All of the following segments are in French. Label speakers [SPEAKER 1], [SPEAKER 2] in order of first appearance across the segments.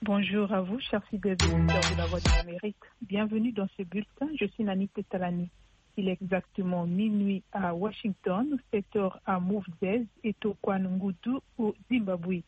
[SPEAKER 1] Bonjour à vous, chers fidèles auditeurs de la Voix de l'Amérique. Bienvenue dans ce bulletin. Je suis Nani Tetalani. Il est exactement minuit à Washington, 7 heures à Mouvdez et Tokwanungudu au Zimbabwe.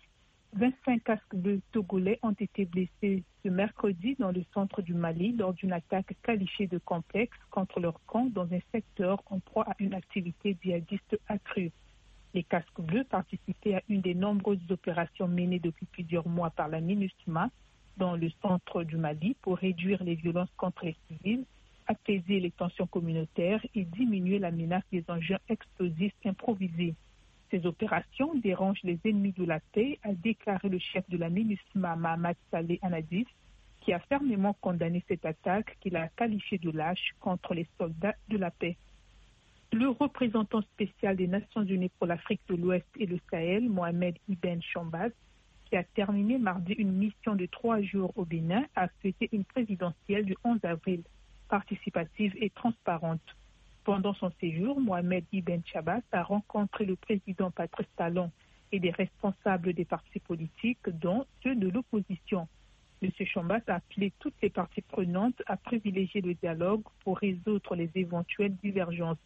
[SPEAKER 1] 25 casques bleus togolais ont été blessés ce mercredi dans le centre du Mali lors d'une attaque qualifiée de complexe contre leur camp dans un secteur en proie à une activité djihadiste accrue. Les casques bleus participaient à une des nombreuses opérations menées depuis plusieurs mois par la MINUSMA dans le centre du Mali pour réduire les violences contre les civils, apaiser les tensions communautaires et diminuer la menace des engins explosifs improvisés. Ces opérations dérangent les ennemis de la paix, a déclaré le chef de la MINUSMA, Mahamat Saleh Anadif, qui a fermement condamné cette attaque qu'il a qualifiée de lâche contre les soldats de la paix. Le représentant spécial des Nations Unies pour l'Afrique de l'Ouest et le Sahel, Mohamed Ibn Chambaz, qui a terminé mardi une mission de 3 jours au Bénin, a souhaité une présidentielle du 11 avril, participative et transparente. Pendant son séjour, Mohamed Ibn Chambaz a rencontré le président Patrice Talon et des responsables des partis politiques, dont ceux de l'opposition. M. Chambaz a appelé toutes les parties prenantes à privilégier le dialogue pour résoudre les éventuelles divergences.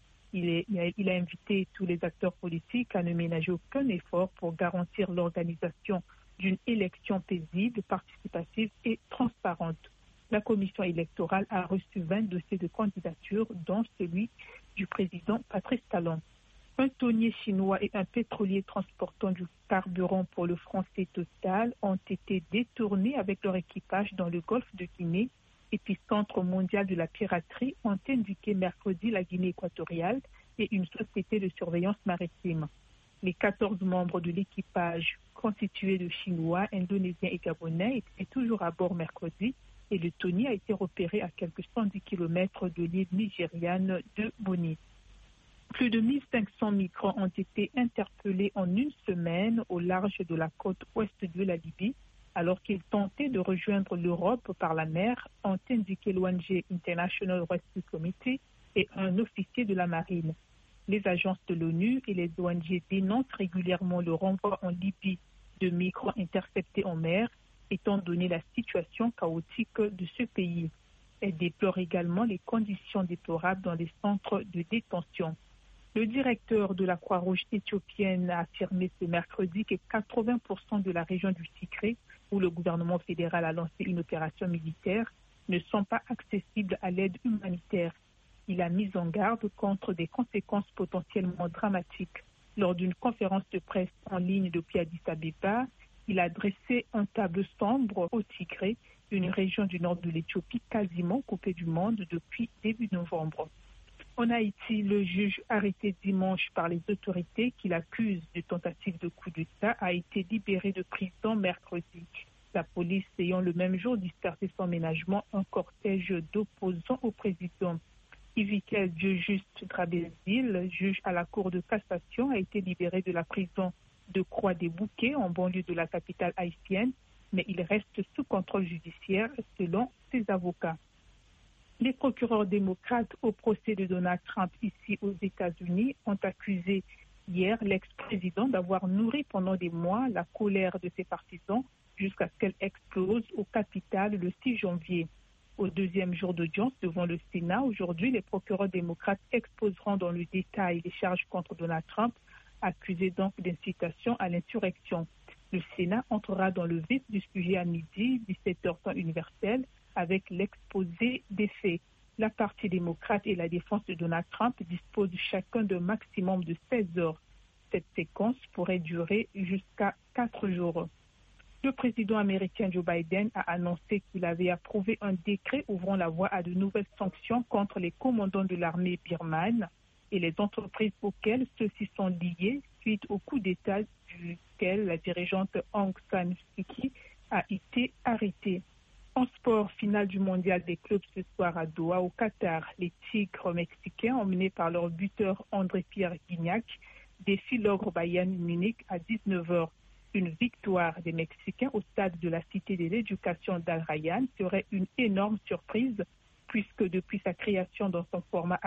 [SPEAKER 1] Il a invité tous les acteurs politiques à ne ménager aucun effort pour garantir l'organisation d'une élection paisible, participative et transparente. La commission électorale a reçu 20 dossiers de candidature, dont celui du président Patrice Talon. Un tonnier chinois et un pétrolier transportant du carburant pour le français Total ont été détournés avec leur équipage dans le golfe de Guinée, épicentre mondial de la piraterie, ont indiqué mercredi la Guinée équatoriale et une société de surveillance maritime. Les 14 membres de l'équipage, constitués de Chinois, Indonésiens et Gabonais, étaient toujours à bord mercredi et le tonnier a été repéré à quelques 110 km de l'île nigériane de Boni. Plus de 1500 migrants ont été interpellés en une semaine au large de la côte ouest de la Libye, alors qu'ils tentaient de rejoindre l'Europe par la mer, ont indiqué l'ONG International Rescue Committee et un officier de la marine. Les agences de l'ONU et les ONG dénoncent régulièrement le renvoi en Libye de migrants interceptés en mer, étant donné la situation chaotique de ce pays. Elles déplorent également les conditions déplorables dans les centres de détention. Le directeur de la Croix-Rouge éthiopienne a affirmé ce mercredi que 80% de la région du Tigré, où le gouvernement fédéral a lancé une opération militaire, ne sont pas accessibles à l'aide humanitaire. Il a mis en garde contre des conséquences potentiellement dramatiques. Lors d'une conférence de presse en ligne depuis Addis Abeba, il a dressé un tableau sombre au Tigré, une région du nord de l'Éthiopie quasiment coupée du monde depuis début novembre. En Haïti, le juge arrêté dimanche par les autorités qui l'accusent de tentative de coup d'État a été libéré de prison mercredi. La police ayant le même jour dispersé sans ménagement un cortège d'opposants au président. Ivikel Dieu-Juste Drabézil, juge à la Cour de cassation, a été libéré de la prison de Croix-des-Bouquets en banlieue de la capitale haïtienne, mais il reste sous contrôle judiciaire selon ses avocats. Les procureurs démocrates au procès de Donald Trump ici aux États-Unis ont accusé hier l'ex-président d'avoir nourri pendant des mois la colère de ses partisans jusqu'à ce qu'elle explose au Capitole le 6 janvier. Au deuxième jour d'audience devant le Sénat, aujourd'hui, les procureurs démocrates exposeront dans le détail les charges contre Donald Trump, accusé donc d'incitation à l'insurrection. Le Sénat entrera dans le vif du sujet à midi, 17h temps universel, avec l'exposé des faits. La partie démocrate et la défense de Donald Trump disposent chacun d'un maximum de 16 heures. Cette séquence pourrait durer jusqu'à 4 jours. Le président américain Joe Biden a annoncé qu'il avait approuvé un décret ouvrant la voie à de nouvelles sanctions contre les commandants de l'armée birmane et les entreprises auxquelles ceux-ci sont liés suite au coup d'État duquel la dirigeante Aung San Suu Kyi a été arrêtée. En sport, finale du mondial des clubs ce soir à Doha, au Qatar, les Tigres mexicains, emmenés par leur buteur André-Pierre Gignac, défient l'ogre Bayern Munich à 19h. Une victoire des Mexicains au stade de la Cité de l'Éducation d'Al Rayyan serait une énorme surprise puisque depuis sa création dans son format